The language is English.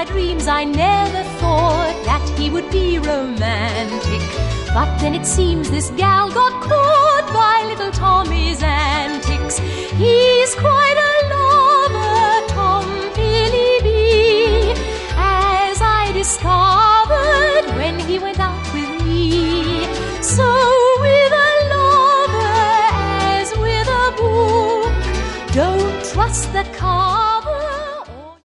my dreams I never thought that he would be romantic. But then it seems this gal got caught by little Tommy's antics. He's quite a lover, Tom Philly, as I discovered when he went out with me. So with a lover as with a book, don't trust the car.